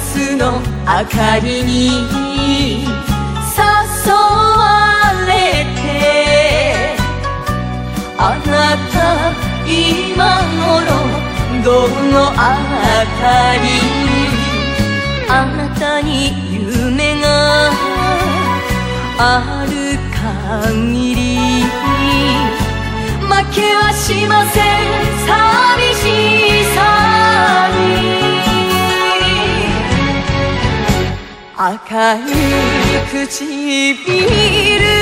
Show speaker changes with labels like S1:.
S1: スの明かりに誘われて、あなた今頃どのあたり、あなたに夢がある限り負けはしません、寂しさに。赤い唇